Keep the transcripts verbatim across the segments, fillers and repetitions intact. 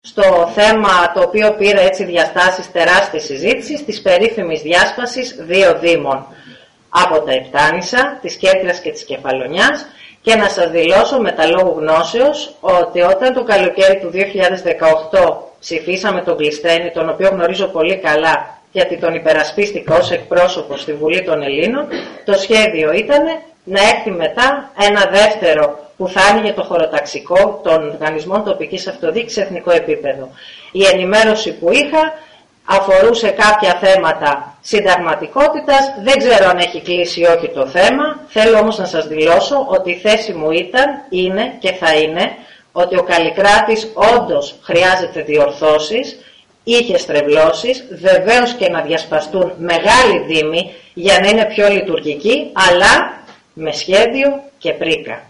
στο θέμα το οποίο πήρε έτσι διαστάσεις τεράστιες συζήτησης της περίφημης διάσπασης δύο δήμων από τα Επτάνησα, της Κέρκυρας και της Κεφαλονιάς, και να σας δηλώσω με τα λόγου γνώσεως ότι όταν το καλοκαίρι του δύο χιλιάδες δεκαοκτώ ψηφίσαμε τον Κλεισθένη, τον οποίο γνωρίζω πολύ καλά γιατί τον υπερασπίστηκα ως εκπρόσωπο στη Βουλή των Ελλήνων, το σχέδιο ήταν να έρθει μετά ένα δεύτερο που θα άνοιγε το χωροταξικό των οργανισμών τοπικής αυτοδιοίκησης σε εθνικό επίπεδο. Η ενημέρωση που είχα αφορούσε κάποια θέματα συνταγματικότητας, δεν ξέρω αν έχει κλείσει ή όχι το θέμα, θέλω όμως να σας δηλώσω ότι η θέση μου ήταν, είναι και θα είναι ότι ο Καλλικράτης όντως χρειάζεται διορθώσεις, είχε στρεβλώσεις, βεβαίως και να διασπαστούν μεγάλοι δήμοι για να είναι πιο λειτουργικοί, αλλά με σχέδιο και πρίκα.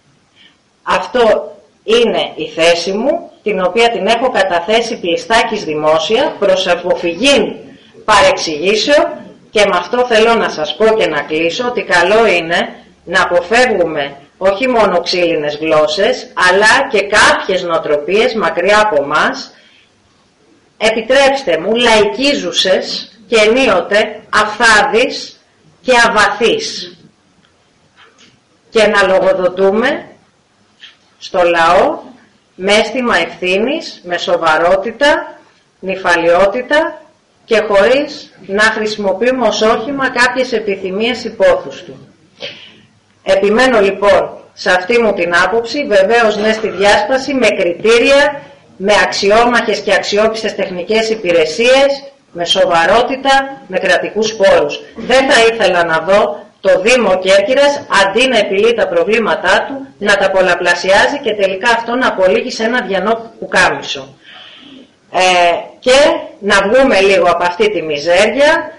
Αυτό είναι η θέση μου, την οποία την έχω καταθέσει πλειστάκης δημόσια προς αποφυγή παρεξηγήσεων, και με αυτό θέλω να σας πω και να κλείσω ότι καλό είναι να αποφεύγουμε όχι μόνο ξύλινες γλώσσες, αλλά και κάποιες νοοτροπίες μακριά από μας, επιτρέψτε μου, λαϊκίζουσες και ενίοτε αφθάδεις και αβαθείς, και να λογοδοτούμε στο λαό με αίσθημα ευθύνης, με σοβαρότητα, νηφαλιότητα και χωρίς να χρησιμοποιούμε ως όχημα κάποιες επιθυμίες υπόθους του. Επιμένω λοιπόν σε αυτή μου την άποψη, βεβαίως ναι στη διάσπαση, με κριτήρια, με αξιόμαχες και αξιόπιστες τεχνικές υπηρεσίες, με σοβαρότητα, με κρατικούς πόρους. Δεν θα ήθελα να δω το Δήμο Κέρκυρας, αντί να επιλύει τα προβλήματά του, να τα πολλαπλασιάζει και τελικά αυτό να απολύγει σε ένα διανό πουκάμισο. Ε, και να βγούμε λίγο από αυτή τη μιζέρια.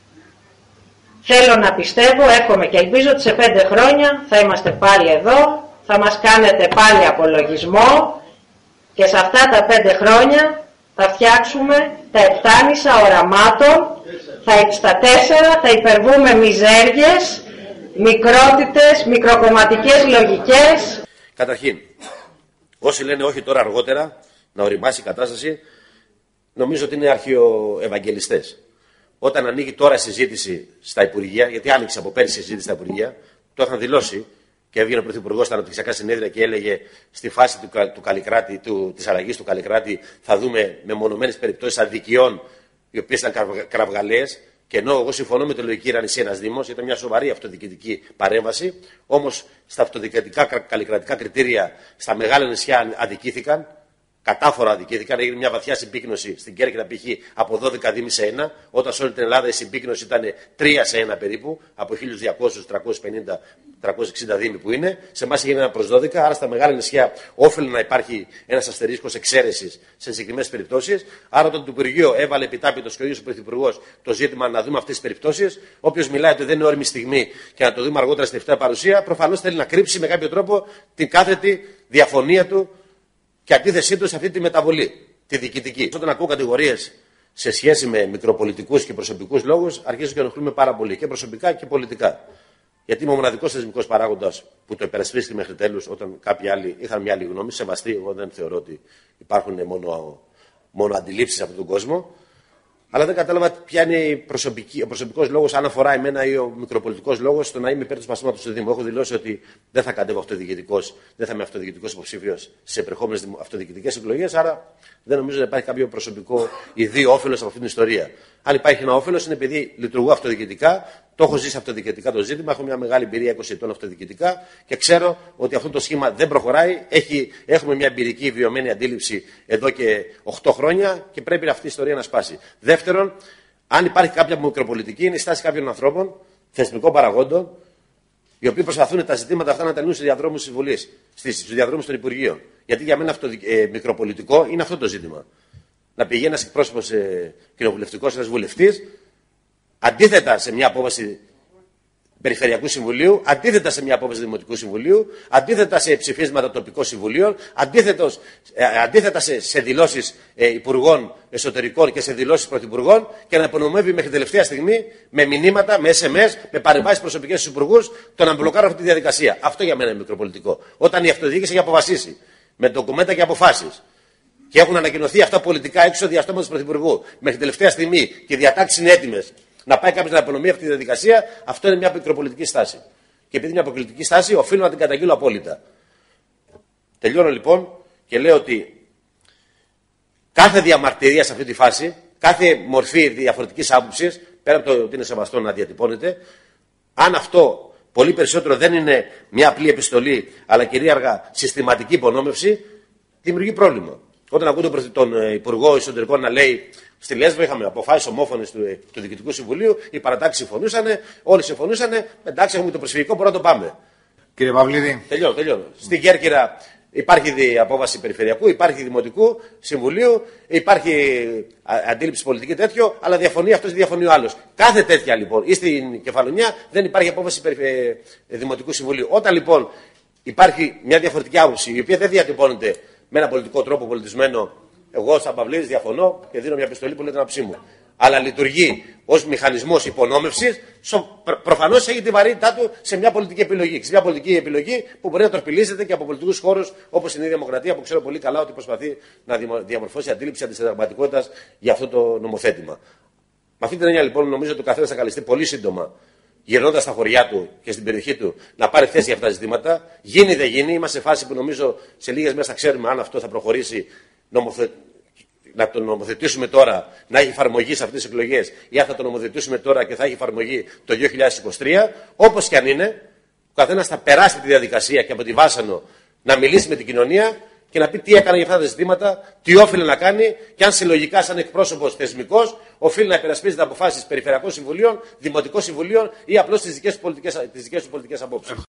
Θέλω να πιστεύω, εύχομαι και ελπίζω ότι σε πέντε χρόνια θα είμαστε πάλι εδώ, θα μας κάνετε πάλι απολογισμό και σε αυτά τα πέντε χρόνια θα φτιάξουμε τα Επτάνησα οραμάτων, θα, στα τέσσερα θα υπερβούμε μιζέριες, μικρότητες, μικροκομματικές λογικές. Καταρχήν, όσοι λένε όχι τώρα αργότερα να οριμάσει η κατάσταση, νομίζω ότι είναι αρχαιοευαγγελιστές. Όταν ανοίγει τώρα συζήτηση στα Υπουργεία, γιατί άνοιξε από πέρυσι συζήτηση στα Υπουργεία, το είχαν δηλώσει και έβγαινε ο Πρωθυπουργός στα αναπτυξιακά συνέδρια και έλεγε στη φάση του, του Καλλικράτη, του, της αλλαγής του Καλλικράτη θα δούμε μεμονωμένες περιπτώσεις αδικιών οι οποίες ήταν κραυγαλαίες. Και ενώ εγώ συμφωνώ με τη λογική Ρανισή ένας Δήμος, ήταν μια σοβαρή αυτοδιοικητική παρέμβαση, όμως στα αυτοδιοικητικά καλλικρατικά κριτήρια στα μεγάλα νησιά αδικήθηκαν. Κατάφορα αδικήθηκαν, έγινε μια βαθιά συμπίκνωση στην Κέρκυρα π.χ. από δώδεκα δήμοι σε ένα, όταν σε όλη την Ελλάδα η συμπίκνωση ήταν τρία σε ένα περίπου, από χίλια διακόσιους, τριακόσιους πενήντα, τριακόσιους εξήντα δήμοι που είναι. Σε εμάς έγινε ένα προς δώδεκα, άρα στα μεγάλα νησιά όφελε να υπάρχει ένας αστερίσκος εξαίρεσης σε συγκεκριμένες περιπτώσεις. Άρα όταν το Υπουργείο έβαλε επιτάπητος και ο ίδιος ο Πρωθυπουργός το ζήτημα να δούμε αυτές τις περιπτώσεις, όποιος μιλάει ότι δεν είναι όριμη στιγμή και να το δούμε αργότερα στην τελευταία παρουσία, προφανώς θέλει να κρύψει με κάποιο τρόπο την κάθετη διαφωνία του και αντίθεσή του σε αυτή τη μεταβολή, τη διοικητική. Όταν ακούω κατηγορίες σε σχέση με μικροπολιτικούς και προσωπικούς λόγους, αρχίζω και ενοχλούμε πάρα πολύ, και προσωπικά και πολιτικά. Γιατί είμαι ο μοναδικός θεσμικός παράγοντας που το υπερασπίστηκε μέχρι τέλους, όταν κάποιοι άλλοι είχαν μια άλλη γνώμη. Σεβαστή, εγώ δεν θεωρώ ότι υπάρχουν μόνο, μόνο αντιλήψεις σε αυτόν τον κόσμο. Αλλά δεν κατάλαβα ποια είναι ο προσωπικός λόγος, αν αφορά εμένα ή ο μικροπολιτικός λόγος, στο να είμαι υπέρ του σπασίματος του Δήμου. Έχω δηλώσει ότι δεν θα κατέβω αυτοδιοικητικός, δεν θα είμαι αυτοδιοικητικός υποψήφιος σε επερχόμενες αυτοδιοικητικές εκλογές, άρα δεν νομίζω να υπάρχει κάποιο προσωπικό ιδίο όφελος από αυτή την ιστορία. Αν υπάρχει ένα όφελος, είναι επειδή λειτουργώ αυτοδιοικητικά, το έχω ζήσει αυτοδιοικητικά το ζήτημα, έχω μια μεγάλη εμπειρία είκοσι ετών αυτοδιοικητικά και ξέρω ότι αυτό το σχήμα δεν προχωράει. Έχει, έχουμε μια εμπειρική βιωμένη αντίληψη εδώ και οκτώ χρόνια και πρέπει αυτή η ιστορία να σπάσει. Δεύτερον, αν υπάρχει κάποια μικροπολιτική, είναι η στάση κάποιων ανθρώπων, θεσμικών παραγόντων, οι οποίοι προσπαθούν τα ζητήματα αυτά να τα λύνουν στους διαδρόμους της Βουλής, στους διαδρόμους των Υπουργείων. Γιατί για μένα αυτό, ε, μικροπολιτικό είναι αυτό το ζήτημα. Να πηγαίνει ένας εκπρόσωπος ε, κοινοβουλευτικός, ένας βουλευτής, αντίθετα σε μια απόφαση Περιφερειακού Συμβουλίου, αντίθετα σε μια απόφαση Δημοτικού Συμβουλίου, αντίθετα σε ψηφίσματα τοπικών συμβουλίων, ε, αντίθετα σε, σε δηλώσεις ε, Υπουργών Εσωτερικών και σε δηλώσεις Πρωθυπουργών, και να υπονομεύει μέχρι τελευταία στιγμή με μηνύματα, με ες εμ ες, με παρεμβάσεις προσωπικές στους υπουργούς, το να μπλοκάρουν αυτή τη διαδικασία. Αυτό για μένα είναι μικροπολιτικό. Όταν η αυτοδιοίκηση έχει αποφασίσει με ντοκουμέντα και αποφάσεις και έχουν ανακοινωθεί αυτά πολιτικά έξω διαστόματος του Πρωθυπουργού μέχρι τελευταία στιγμή και οι διατάξεις είναι έτοιμες να πάει κάποιος να απονομεί αυτή τη διαδικασία, αυτό είναι μια μικροπολιτική στάση. Και επειδή είναι μια μικροπολιτική στάση, οφείλω να την καταγγείλω απόλυτα. Τελειώνω λοιπόν και λέω ότι κάθε διαμαρτυρία σε αυτή τη φάση, κάθε μορφή διαφορετικής άποψης, πέρα από το ότι είναι σεβαστό να διατυπώνεται, αν αυτό πολύ περισσότερο δεν είναι μια απλή επιστολή, αλλά κυρίαρχα συστηματική υπονόμευση, δημιουργεί πρόβλημα. Όταν ακούω τον Υπουργό Εσωτερικών να λέει στη Λέσβο είχαμε αποφάσεις ομόφωνες του, του Διοικητικού Συμβουλίου, οι παρατάξεις συμφωνούσαν, όλοι συμφωνούσαν, εντάξει, έχουμε το προσφυγικό, μπορούμε να το πάμε. Κύριε Παυλίδη. Τελειώνω, τελειώνω. Στην Κέρκυρα υπάρχει απόφαση περιφερειακού, υπάρχει δημοτικού συμβουλίου, υπάρχει αντίληψη πολιτική τέτοιο, αλλά διαφωνεί αυτό ή διαφωνεί ο άλλο. Κάθε τέτοια λοιπόν, ή στην Κεφαλονιά δεν υπάρχει απόφαση περιφε... δημοτικού συμβουλίου. Όταν λοιπόν υπάρχει μια διαφορετική άποψη, η οποία δεν διατυπώνεται με έναν πολιτικό τρόπο πολιτισμένο, εγώ σαν Παυλίδης διαφωνώ και δίνω μια επιστολή που λέει την άποψή μου. Αλλά λειτουργεί ως μηχανισμός υπονόμευσης, προφανώς έχει τη βαρύτητά του σε μια πολιτική επιλογή. Σε μια πολιτική επιλογή που μπορεί να τορπιλίζεται και από πολιτικούς χώρους όπως είναι η Δημοκρατία, που ξέρω πολύ καλά ότι προσπαθεί να διαμορφώσει αντίληψη αντισυνταγματικότητας για αυτό το νομοθέτημα. Με αυτή την έννοια λοιπόν νομίζω ότι ο καθένας θα καλεστεί πολύ σύντομα, γυρνώντας στα χωριά του και στην περιοχή του, να πάρει θέση για αυτά τα ζητήματα. Γίνει δεν γίνει, είμαστε σε φάση που νομίζω σε λίγες μέρες θα ξέρουμε αν αυτό θα προχωρήσει νομοθε... να το νομοθετήσουμε τώρα, να έχει εφαρμογή σε αυτές τις εκλογές, ή αν θα το νομοθετήσουμε τώρα και θα έχει εφαρμογή το δύο χιλιάδες είκοσι τρία. Όπως και αν είναι, ο καθένας θα περάσει τη διαδικασία και από τη βάσανο να μιλήσει με την κοινωνία και να πει τι έκανε για αυτά τα ζητήματα, τι όφιλε να κάνει και αν συλλογικά, σαν εκπρόσωπος θεσμικός, οφείλει να υπερασπίζεται αποφάσεις περιφερειακών συμβουλίων, δημοτικών συμβουλίων ή απλώς τις δικές του πολιτικές απόψεις.